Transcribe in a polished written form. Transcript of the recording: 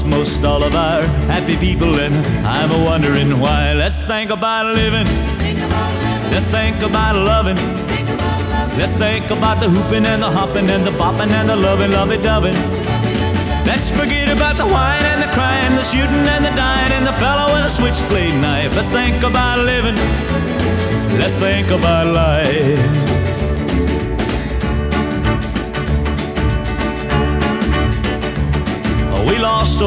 most all of our happy people, and I'm a wondering why. Let's think about living. Let's think about loving. Let's think about the hooping and the hopping and the bopping and the loving, lovey-doving. Let's forget about the wine and the crying, the shooting and the dying, and the fellow with a switchblade knife. Let's think about living. Let's think about life.